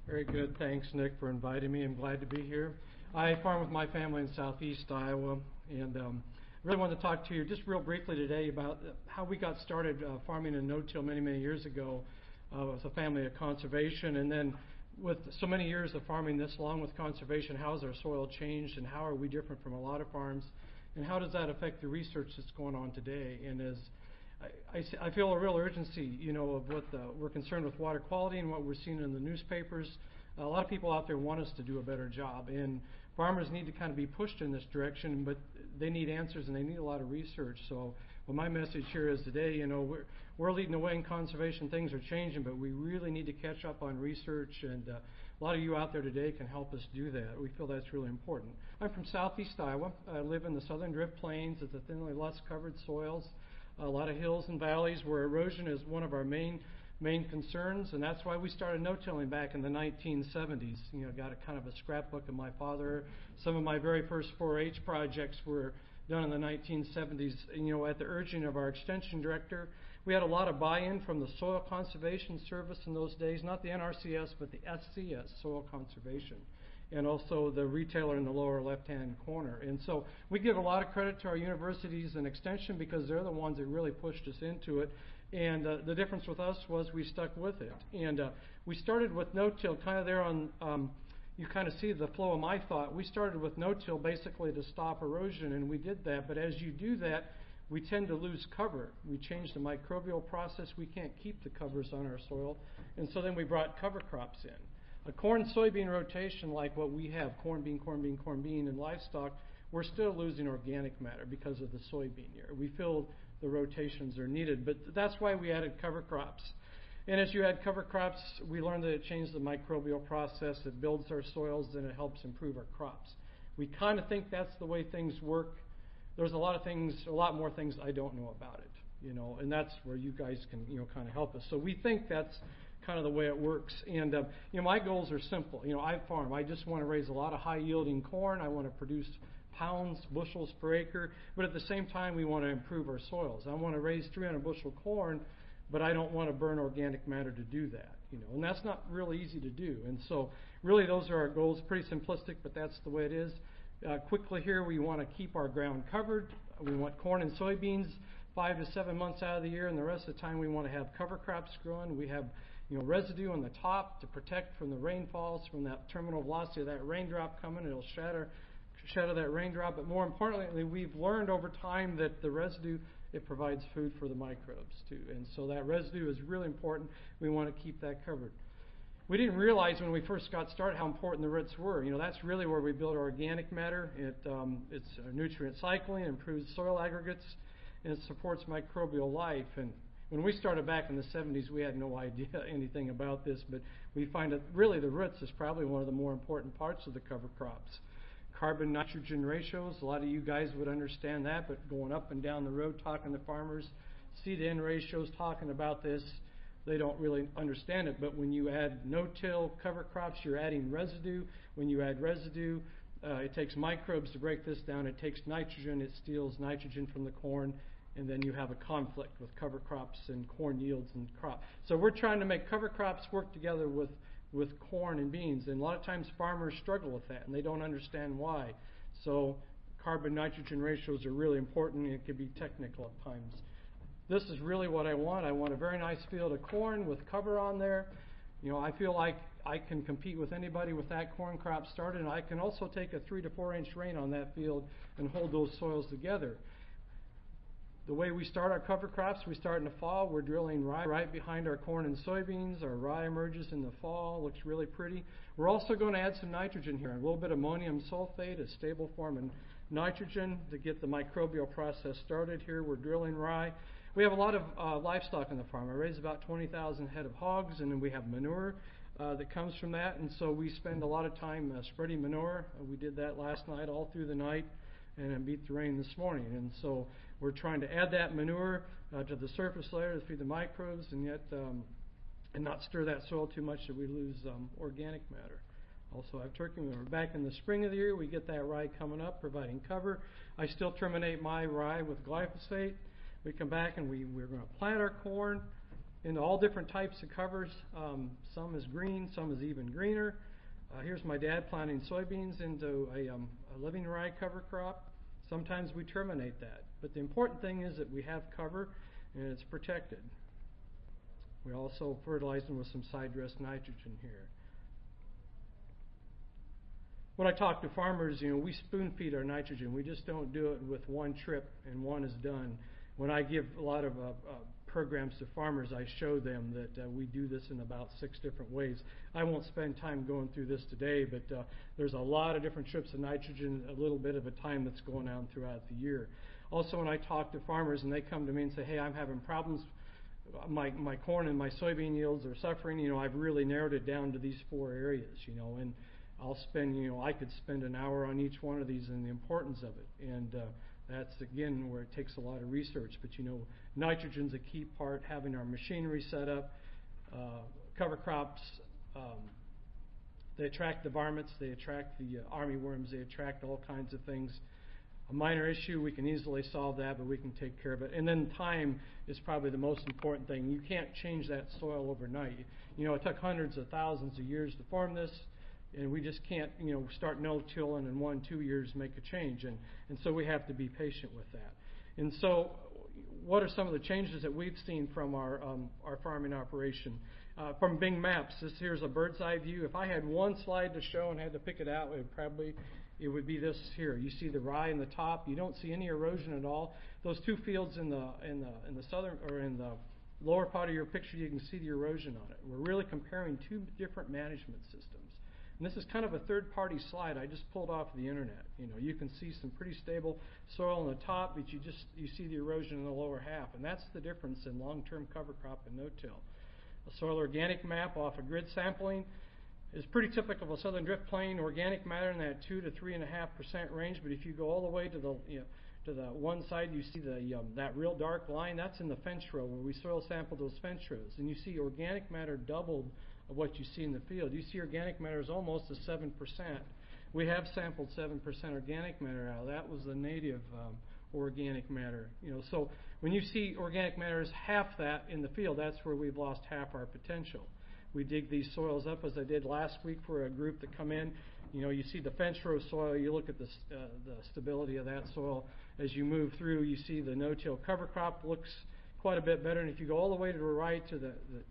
Very good. Thanks, Nick, for inviting me. I'm glad to be here. I farm with my family in southeast Iowa, and really wanted to talk to you just real briefly today about how we got started farming in no-till many, many years ago with a family of conservation. And then with so many years of farming this long with conservation, how has our soil changed and how are we different from a lot of farms? And how does that affect the research that's going on today? And as I feel a real urgency, of what we're concerned with water quality and what we're seeing in the newspapers. A lot of people out there want us to do a better job, and farmers need to kind of be pushed in this direction, but they need answers and they need a lot of research. So, well, my message here is today, we're leading the way in conservation. Things are changing, but we really need to catch up on research, and a lot of you out there today can help us do that. We feel that's really important. I'm from southeast Iowa. I live in the southern drift plains. It's a thinly lush covered soils. A lot of hills and valleys where erosion is one of our main concerns, and that's why we started no-tilling back in the 1970s. Got a kind of a scrapbook of my father. Some of my very first 4-H projects were done in the 1970s. At the urging of our extension director, we had a lot of buy-in from the Soil Conservation Service in those days, not the NRCS, but the SCS, Soil Conservation, and also the retailer in the lower left-hand corner. And so we give a lot of credit to our universities and extension because they're the ones that really pushed us into it. And the difference with us was we stuck with it. And we started with no-till kind of there on, you kind of see the flow of my thought. We started with no-till basically to stop erosion, and we did that. But as you do that, we tend to lose cover. We change the microbial process. We can't keep the covers on our soil. And so then we brought cover crops in. A corn-soybean rotation like what we have, corn, bean, and livestock, we're still losing organic matter because of the soybean year. We feel the rotations are needed, but that's why we added cover crops. And as you add cover crops, we learned that it changes the microbial process, it builds our soils, and it helps improve our crops. We kind of think that's the way things work. There's a lot more things I don't know about it, and that's where you guys can, kind of help us. So we think that's kind of the way it works. And, my goals are simple. I farm. I just want to raise a lot of high-yielding corn. I want to produce pounds, bushels per acre. But at the same time, we want to improve our soils. I want to raise 300 bushel corn, but I don't want to burn organic matter to do that. And that's not really easy to do. And so really those are our goals. Pretty simplistic, but that's the way it is. Quickly here, we want to keep our ground covered. We want corn and soybeans 5 to 7 months out of the year, and the rest of the time we want to have cover crops growing. We have residue on the top to protect from the rainfalls, from that terminal velocity of that raindrop coming. It'll shatter that raindrop. But more importantly, we've learned over time that the residue, it provides food for the microbes too. And so that residue is really important. We want to keep that covered. We didn't realize when we first got started how important the roots were. That's really where we build our organic matter. It's nutrient cycling, improves soil aggregates, and it supports microbial life. And when we started back in the 70s, we had no idea anything about this, but we find that really the roots is probably one of the more important parts of the cover crops. Carbon-nitrogen ratios, a lot of you guys would understand that, but going up and down the road talking to farmers, C/N ratios talking about this, they don't really understand it. But when you add no-till cover crops, you're adding residue. When you add residue, it takes microbes to break this down. It takes nitrogen. It steals nitrogen from the corn. And then you have a conflict with cover crops and corn yields and crop. So we're trying to make cover crops work together with corn and beans. And a lot of times farmers struggle with that, and they don't understand why. So carbon-nitrogen ratios are really important, and it can be technical at times. This is really what I want. I want a very nice field of corn with cover on there. I feel like I can compete with anybody with that corn crop started, and I can also take a 3 to 4 inch rain on that field and hold those soils together. The way we start our cover crops, we start in the fall. We're drilling rye right behind our corn and soybeans. Our rye emerges in the fall. Looks really pretty. We're also going to add some nitrogen here, a little bit of ammonium sulfate, a stable form of nitrogen to get the microbial process started here. We're drilling rye. We have a lot of livestock on the farm. I raise about 20,000 head of hogs, and then we have manure that comes from that. And so we spend a lot of time spreading manure. We did that last night, all through the night, and then beat the rain this morning. And so we're trying to add that manure to the surface layer to feed the microbes, and yet and not stir that soil too much that we lose organic matter. Also have turkey manure. Back in the spring of the year, we get that rye coming up, providing cover. I still terminate my rye with glyphosate. We come back and we're going to plant our corn, in all different types of covers. Some is green, some is even greener. Here's my dad planting soybeans into a living rye cover crop. Sometimes we terminate that. But the important thing is that we have cover and it's protected. We also fertilize them with some side dress nitrogen here. When I talk to farmers, we spoon feed our nitrogen. We just don't do it with one trip and one is done. When I give a lot of programs to farmers, I show them that we do this in about 6 different ways. I won't spend time going through this today, but there's a lot of different trips of nitrogen, a little bit of a time that's going on throughout the year. Also, when I talk to farmers and they come to me and say, hey, I'm having problems, my corn and my soybean yields are suffering, I've really narrowed it down to these 4 areas, and I'll spend, I could spend an hour on each one of these and the importance of it. And that's, again, where it takes a lot of research. But, nitrogen's a key part, having our machinery set up. Cover crops, they attract the varmints, they attract the armyworms, they attract all kinds of things. A minor issue, we can easily solve that, but we can take care of it. And then time is probably the most important thing. You can't change that soil overnight. It took hundreds of thousands of years to form this. And we just can't, start no-till and in 1-2 years make a change. And so we have to be patient with that. And so what are some of the changes that we've seen from our farming operation? From Bing Maps, here's a bird's eye view. If I had one slide to show and had to pick it out, it would be this here. You see the rye in the top. You don't see any erosion at all. Those 2 fields in the southern or in the lower part of your picture, you can see the erosion on it. We're really comparing 2 different management systems. And this is kind of a third-party slide I just pulled off the internet. You can see some pretty stable soil on the top, but you see the erosion in the lower half, and that's the difference in long-term cover crop and no-till. A soil organic map off of grid sampling is pretty typical of a southern drift plain organic matter in that 2 to 3.5% range. But if you go all the way to the one side, you see that real dark line. That's in the fence row where we soil sampled those fence rows, and you see organic matter doubled of what you see in the field. You see organic matter is almost a 7%. We have sampled 7% organic matter out. That was the native organic matter. So when you see organic matter is half that in the field, that's where we've lost half our potential. We dig these soils up, as I did last week for a group that come in. You see the fence row soil. You look at the stability of that soil. As you move through, you see the no-till cover crop looks quite a bit better. And if you go all the way to the right to the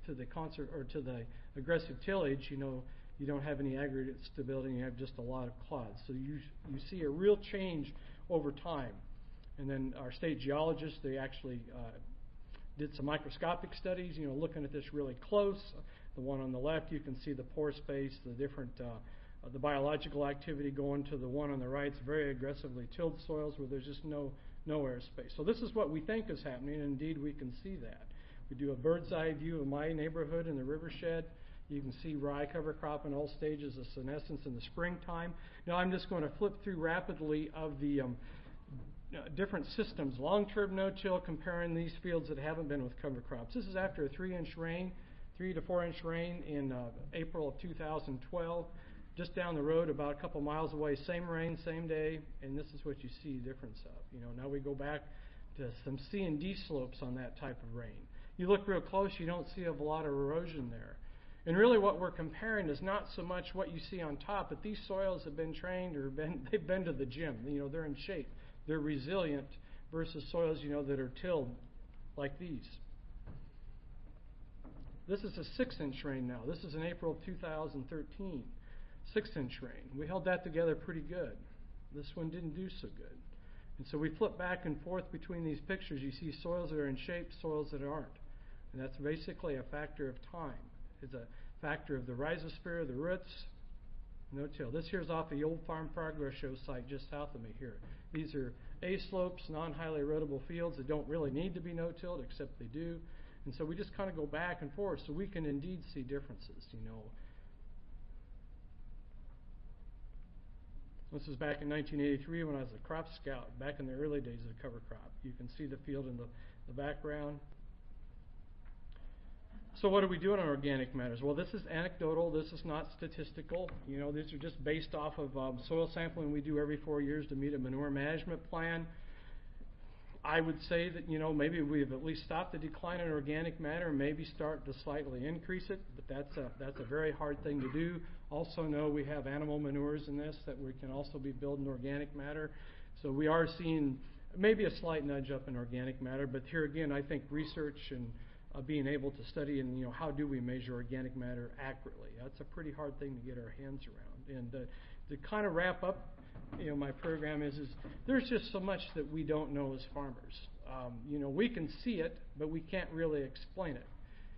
aggressive tillage, you don't have any aggregate stability. You have just a lot of clods. So you see a real change over time. And then our state geologists, they actually did some microscopic studies, looking at this really close. The one on the left, you can see the pore space, the different the biological activity going to the one on the right. It's very aggressively tilled soils where there's just no air space. So this is what we think is happening, and indeed we can see that. We do a bird's eye view of my neighborhood in the Rivershed. You can see rye cover crop in all stages of senescence in the springtime. Now I'm just going to flip through rapidly of the different systems. Long-term no-till, comparing these fields that haven't been with cover crops. This is after a 3 to 4 inch rain in April of 2012. Just down the road, about a couple miles away, same rain, same day, and this is what you see the difference of. Now we go back to some C and D slopes on that type of rain. You look real close, you don't see a lot of erosion there. And really what we're comparing is not so much what you see on top, but these soils have been trained or they've been to the gym. They're in shape. They're resilient versus soils, that are tilled like these. This is a 6-inch rain now. This is in April of 2013. 6-inch rain. We held that together pretty good. This one didn't do so good. And so we flip back and forth between these pictures. You see soils that are in shape, soils that aren't. And that's basically a factor of time. It's a factor of the rhizosphere, the roots, no-till. This here's off the old Farm Progress Show site just south of me here. These are A-slopes, non-highly erodible fields that don't really need to be no-tilled, except they do. And so we just kind of go back and forth so we can indeed see differences, This is back in 1983 when I was a crop scout, back in the early days of the cover crop. You can see the field in the background. So what are we doing on organic matters? Well, this is anecdotal. This is not statistical. These are just based off of soil sampling we do every 4 years to meet a manure management plan. I would say that, maybe we've at least stopped the decline in organic matter, maybe start to slightly increase it, but that's a very hard thing to do. Also know we have animal manures in this that we can also be building organic matter. So we are seeing maybe a slight nudge up in organic matter, but here again, I think research and being able to study and, how do we measure organic matter accurately? That's a pretty hard thing to get our hands around. And to kind of wrap up, my program is there's just so much that we don't know as farmers. We can see it, but we can't really explain it.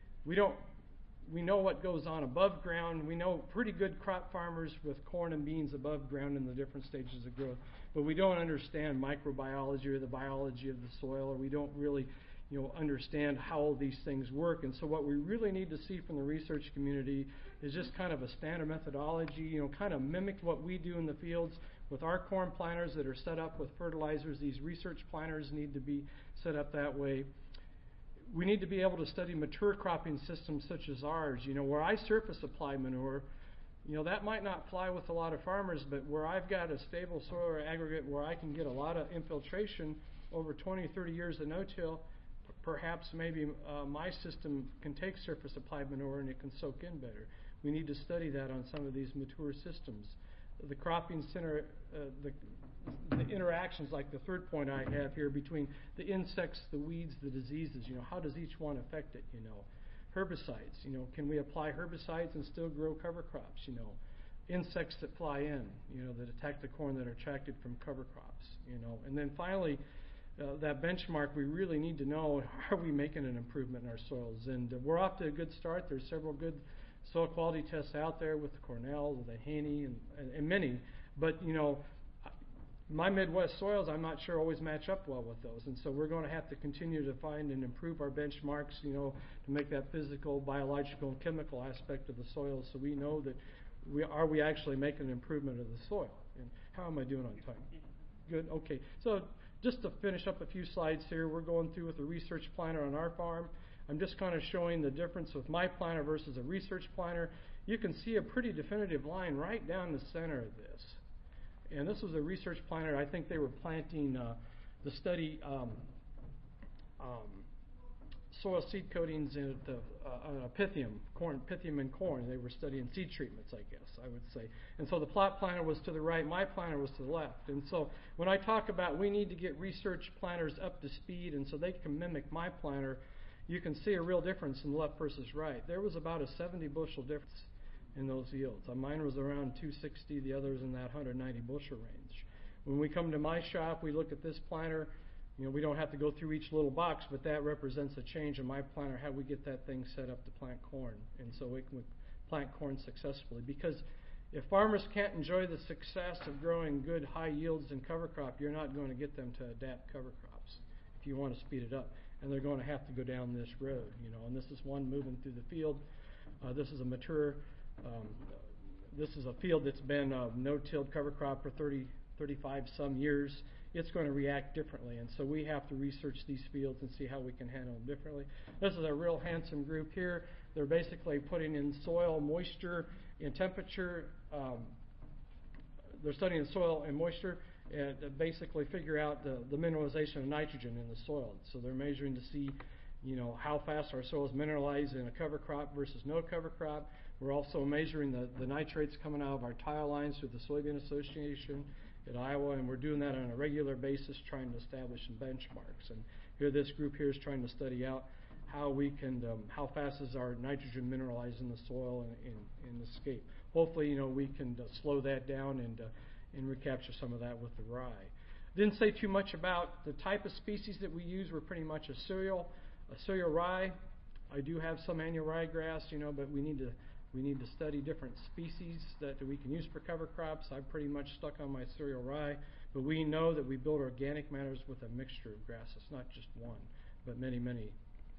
We know what goes on above ground. We know pretty good crop farmers with corn and beans above ground in the different stages of growth, but we don't understand microbiology or the biology of the soil, or we don't really understand how all these things work. And so what we really need to see from the research community is just kind of a standard methodology, kind of mimic what we do in the fields with our corn planters that are set up with fertilizers. These research planters need to be set up that way. We need to be able to study mature cropping systems such as ours. Where I surface apply manure, that might not fly with a lot of farmers, but where I've got a stable soil or aggregate where I can get a lot of infiltration over 20, 30 years of no-till, perhaps maybe my system can take surface applied manure and it can soak in better. We need to study that on some of these mature systems. The cropping center, the interactions, like the third point I have here, between the insects, the weeds, the diseases, how does each one affect it, Herbicides, can we apply herbicides and still grow cover crops, Insects that fly in, that attack the corn that are attracted from cover crops, And then finally, that benchmark, we really need to know, are we making an improvement in our soils? And we're off to a good start. There's several good soil quality tests out there with the Cornell, the Haney, and many. But, my Midwest soils, I'm not sure always match up well with those. And so we're going to have to continue to find and improve our benchmarks, to make that physical, biological, and chemical aspect of the soil so we know that we actually making an improvement of the soil. And how am I doing on time? Good. Okay. So just to finish up a few slides here, we're going through with a research planter on our farm. I'm just kind of showing the difference with my planter versus a research planter. You can see a pretty definitive line right down the center of this. And this was a research planter. I think they were planting the study soil seed coatings in Pythium and corn. They were studying seed treatments, I guess, I would say. And so the plot planter was to the right, my planter was to the left. And so when I talk about we need to get research planters up to speed and so they can mimic my planter, you can see a real difference in left versus right. There was about a 70 bushel difference in those yields. Mine was around 260, the others in that 190 bushel range. When we come to my shop, we look at this planter. We don't have to go through each little box, but that represents a change in my planter, how we get that thing set up to plant corn. And so we can plant corn successfully. Because if farmers can't enjoy the success of growing good high yields in cover crop, you're not going to get them to adapt cover crops if you want to speed it up. And they're going to have to go down this road, And this is one moving through the field. This is a mature, this is a field that's been no-tilled cover crop for 35 some years. It's going to react differently, and so we have to research these fields and see how we can handle them differently. This is a real handsome group here. They're basically putting in soil moisture and temperature. They're studying soil and moisture and basically figure out the mineralization of nitrogen in the soil. So they're measuring to see, how fast our soil is mineralized in a cover crop versus no cover crop. We're also measuring the nitrates coming out of our tile lines through the Soybean Association at Iowa, and we're doing that on a regular basis, trying to establish some benchmarks. And here, this group here is trying to study out how we can, how fast is our nitrogen mineralized in the soil and escape. Hopefully, we can slow that down and recapture some of that with the rye. Didn't say too much about the type of species that we use. We're pretty much a cereal rye. I do have some annual ryegrass, but we need to study different species that we can use for cover crops. I'm pretty much stuck on my cereal rye, but we know that we build organic matters with a mixture of grasses, not just one, but many, many.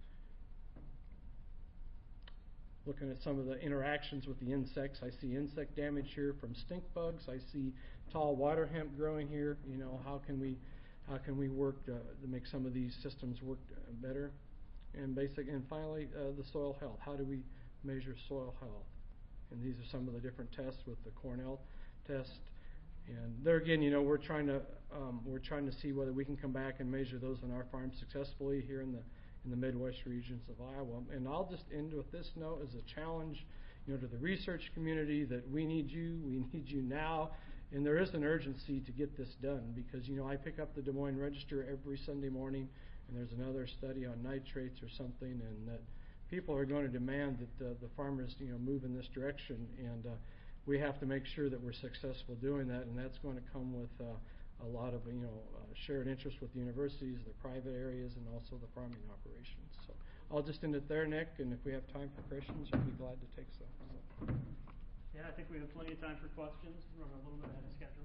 Looking at some of the interactions with the insects, I see insect damage here from stink bugs. I see tall water hemp growing here. How can we work to make some of these systems work better? And finally, the soil health. How do we measure soil health? And these are some of the different tests with the Cornell test And there again, we're trying to see whether we can come back and measure those on our farm successfully here in the Midwest regions of Iowa. And I'll just end with this note as a challenge, to the research community, that we need you now, and there is an urgency to get this done because I pick up the Des Moines Register every Sunday morning, and there's another study on nitrates or something, and that people are going to demand that the farmers move in this direction, and we have to make sure that we're successful doing that, and that's going to come with a lot of shared interest with the universities, the private areas, and also the farming operations. So I'll just end it there, Nick, and if we have time for questions, I'll be glad to take some. So. Yeah, I think we have plenty of time for questions. We're running a little bit ahead of schedule.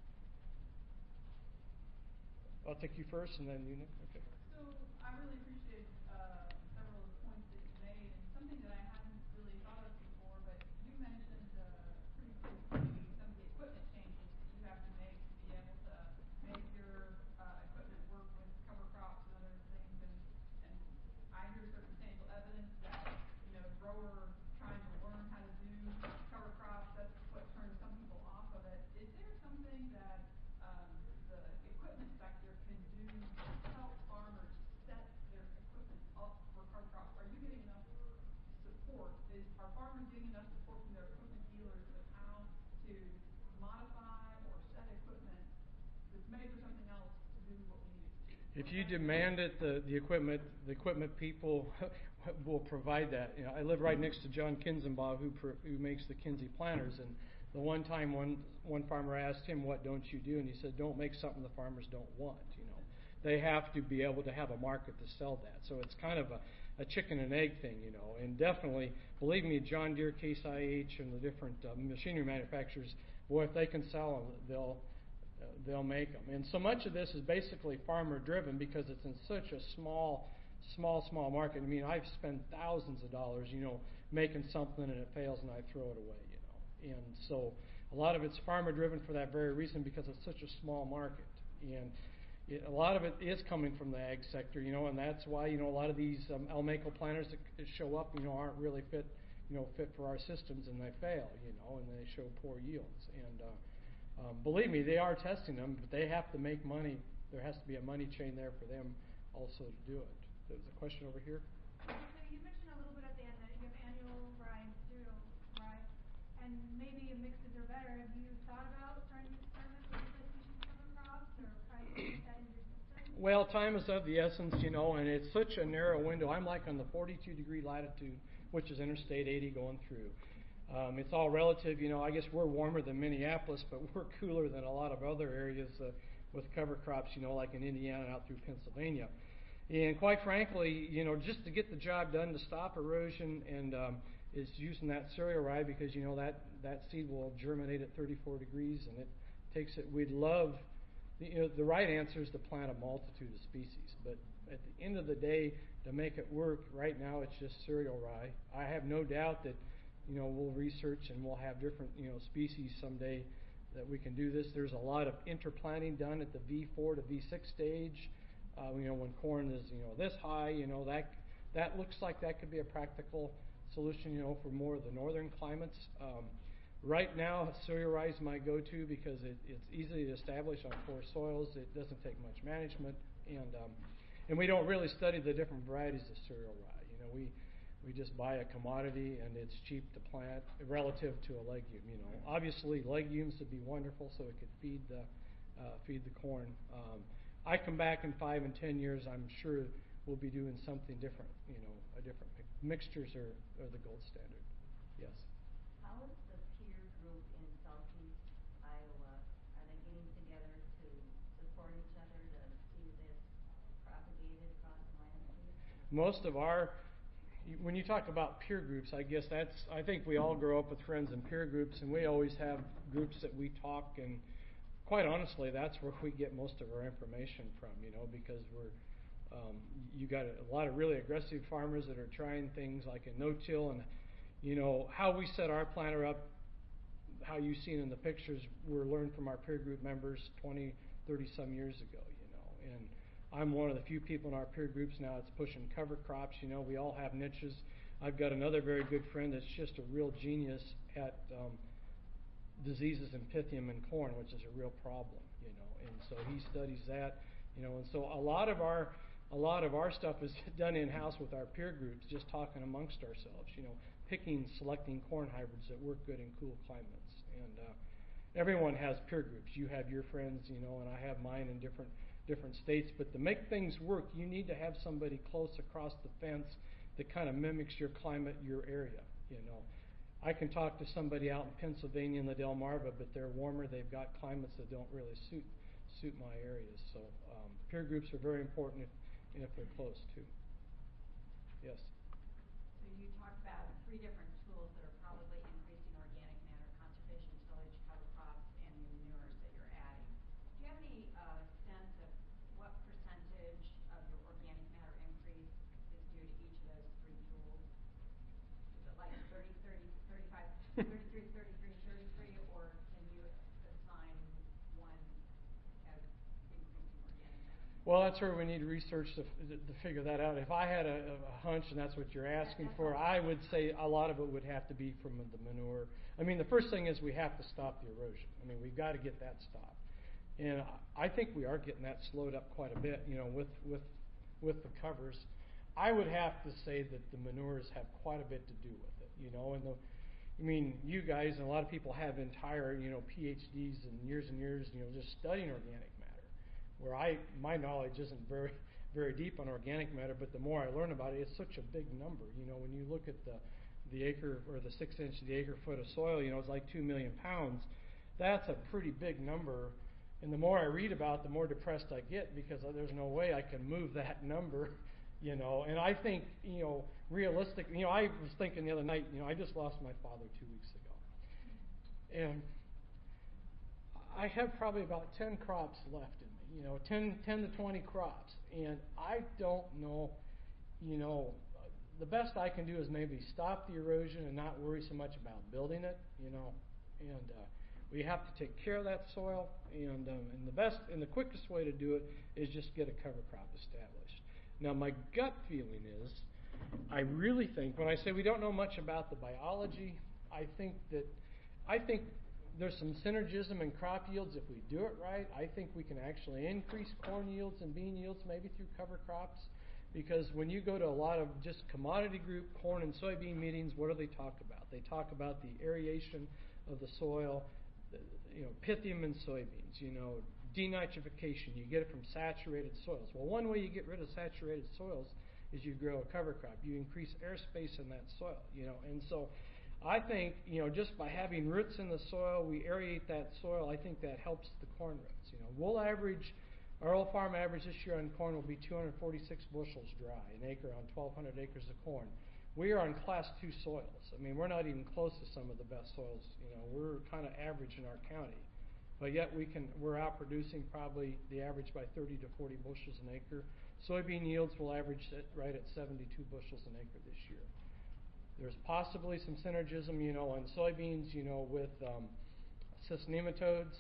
I'll take you first, and then you, Nick. Okay. So I really appreciate several of the points that you made, and something that I hadn't really thought of before, but you mentioned pretty briefly some of the equipment changes that you have to make to be able to make your equipment work with cover crops and other things. And I hear circumstantial evidence that a grower trying to learn how to do cover crops, that's what turns some people off of it. Is there something that the equipment sector can do to help farmers set their equipment up for cover crops? Are you getting enough support? Are farmers getting enough support from their equipment dealers with how to modify or set equipment that's made for something else to do what we need it to do? If you demand it, the equipment people will provide that. I live right next to John Kinzenbaugh, who makes the Kinsey planters, and the one time one farmer asked him, "What don't you do?" and he said, "Don't make something the farmers don't want." They have to be able to have a market to sell that. So it's kind of a chicken and egg thing, And definitely, believe me, John Deere, Case IH, and the different machinery manufacturers, boy, if they can sell them, they'll make them. And so much of this is basically farmer driven because it's in such a small market. I mean, I've spent thousands of dollars, making something and it fails and I throw it away, And so a lot of it's farmer driven for that very reason because it's such a small market. And a lot of it is coming from the ag sector, and that's why, a lot of these Almaco planters that show up, aren't really fit for our systems and they fail, and they show poor yields. And believe me, they are testing them, but they have to make money. There has to be a money chain there for them also to do it. There's a question over here. So you mentioned a little bit at the end that you have annual rye and cereal rye, and maybe mixes are better. Have you thought about trying to experiment with species cover crops or try to get that into your system? Well, time is of the essence, and it's such a narrow window. I'm like on the 42-degree latitude, which is Interstate 80 going through. It's all relative, I guess we're warmer than Minneapolis, but we're cooler than a lot of other areas with cover crops, like in Indiana and out through Pennsylvania. And quite frankly, just to get the job done to stop erosion and is using that cereal rye because, that seed will germinate at 34 degrees and it takes it. We'd love, the right answer is to plant a multitude of species. But at the end of the day, to make it work, right now it's just cereal rye. I have no doubt that, we'll research and we'll have different, species someday that we can do this. There's a lot of interplanting done at the V4 to V6 stage. When corn is, this high, that looks like that could be a practical solution, for more of the northern climates. Right now, cereal rye is my go-to because it's easy to establish on poor soils. It doesn't take much management, and we don't really study the different varieties of cereal rye. We just buy a commodity and it's cheap to plant relative to a legume. Obviously legumes would be wonderful so it could feed the corn. I come back in 5 and 10 years. I'm sure we'll be doing something different. A different mixtures are the gold standard. Yes. How is the peer group in southeast Iowa? Are they getting together to support each other to see this propagated across the landscape? Most of when you talk about peer groups, I guess I think we all grow up with friends and peer groups, and we always have groups that we talk, and quite honestly, that's where we get most of our information from, because you got a lot of really aggressive farmers that are trying things like a no-till, and, how we set our planter up, how you've seen in the pictures, were learned from our peer group members 20, 30 some years ago, and I'm one of the few people in our peer groups now that's pushing cover crops. We all have niches. I've got another very good friend that's just a real genius at diseases in Pythium and corn, which is a real problem, and so he studies that, and so a lot of our stuff is done in-house with our peer groups, just talking amongst ourselves, picking, selecting corn hybrids that work good in cool climates. And everyone has peer groups. You have your friends, and I have mine in different states. But to make things work, you need to have somebody close across the fence that kind of mimics your climate, your area. I can talk to somebody out in Pennsylvania in the Delmarva, but they're warmer. They've got climates that don't really suit my areas. So peer groups are very important if they're close too. Yes. So you talked about 3 different tools that are probably increasing organic matter: conservation, tillage, cover crops, and the manures that you're adding. Do you have any sense of what percentage of your organic matter increase is due to each of those 3 tools? Is it like 30, 30, 35, 33, 33, 33, or can you assign one as increasing organic matter? Well, that's where we need research to figure that out. If I had a hunch, and that's what you're asking for, I would say a lot of it would have to be from the manure. I mean, the first thing is we have to stop the erosion. I mean, we've got to get that stopped. And I think we are getting that slowed up quite a bit, with the covers. I would have to say that the manures have quite a bit to do with it, you guys and a lot of people have entire, PhDs and years, just studying organic matter, where my knowledge isn't very deep on organic matter, but the more I learn about it, it's such a big number. When you look at the acre or the 6 inch to the acre foot of soil, it's like 2 million pounds. That's a pretty big number. And the more I read about it, the more depressed I get, because there's no way I can move that number, And I think, realistic. I was thinking the other night, I just lost my father 2 weeks ago, and I have probably about 10 crops left in me, 10 to 20 crops, and I don't know, the best I can do is maybe stop the erosion and not worry so much about building it, and we have to take care of that soil, and the best and the quickest way to do it is just get a cover crop established. Now, my gut feeling is, I really think, when I say we don't know much about the biology, I think there's some synergism in crop yields if we do it right. I think we can actually increase corn yields and bean yields maybe through cover crops, because when you go to a lot of just commodity group corn and soybean meetings, what do they talk about? They talk about the aeration of the soil, Pythium in soybeans, denitrification. You get it from saturated soils. Well, one way you get rid of saturated soils is you grow a cover crop. You increase airspace in that soil, and so I think, just by having roots in the soil, we aerate that soil. I think that helps the corn roots. We'll average, our old farm average this year on corn will be 246 bushels dry an acre on 1,200 acres of corn. We are on class 2 soils. We're not even close to some of the best soils. We're kind of average in our county, but yet we're outproducing probably the average by 30 to 40 bushels an acre. Soybean yields will average right at 72 bushels an acre this year. There's possibly some synergism, on soybeans, with cyst nematodes,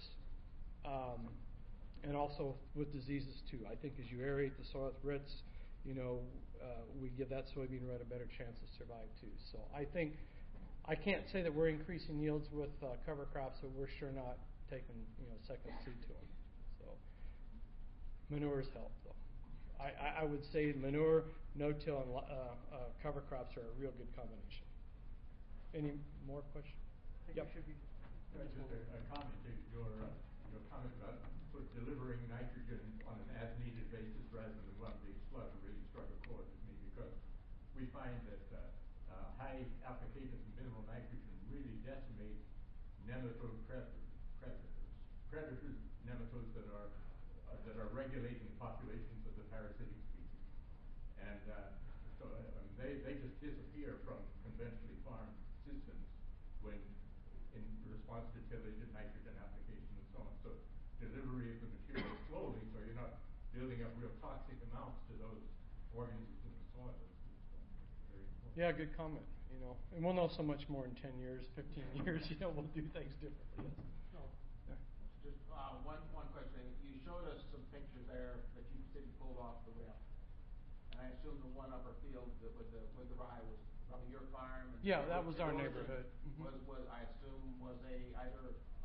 and also with diseases too. I think as you aerate the soil with roots, we give that soybean root a better chance to survive too. So I think, I can't say that we're increasing yields with cover crops, but we're sure not taking second seed to them. So manures help though. I would say manure, no-till, and cover crops are a real good combination. Any more questions? I think we should be. Just a comment to your comment about sort of delivering nitrogen on an as-needed basis rather than one big slug really struck a chord with me, because we find that high applications of mineral nitrogen really decimate nematode predators, nematodes that are regulating the populations of the parasitic species, and so they just disappear from conventionally farmed systems when in response to tillage and nitrogen application and so on. So delivery of the material slowly, so you're not building up real toxic amounts to those organisms in the soil. It's very important. Yeah, good comment. And we'll know so much more in 10 years, 15 years. We'll do things differently. No. Just one question. You showed us some pictures there that you said you pulled off the web, and I assume the one upper field with the rye was probably your farm. And yeah, that was our neighborhood. Was I assume was either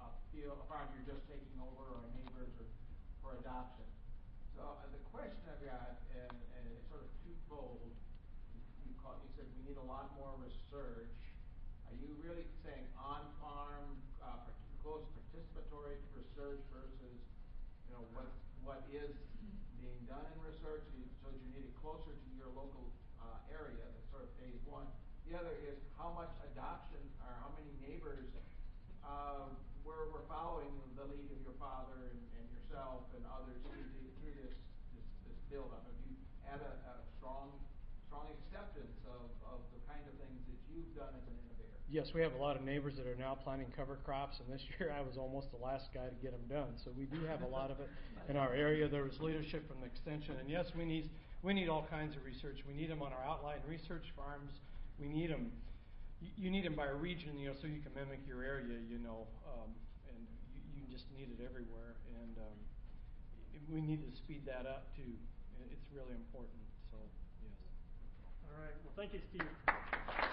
a farm you're just taking over, or neighbors, or for adoption. So the question I've got, and it's sort of twofold. You said we need a lot more research. Are you really saying on-farm, close participatory research versus, what is being done in research? So you need it closer to your local area. That's sort of phase one. The other is how much adoption, or how many neighbors we're following the lead of your father and yourself and others through this build-up. Have you had a strong acceptance of the kind of things that you've done as an innovator? Yes, we have a lot of neighbors that are now planting cover crops, and this year I was almost the last guy to get them done. So we do have a lot of it in our area. There was leadership from the extension, and yes, we need all kinds of research. We need them on our outlying research farms. We need them. You need them by region, so you can mimic your area, and you just need it everywhere. And we need to speed that up too. It's really important. So yes. All right. Well, thank you, Steve.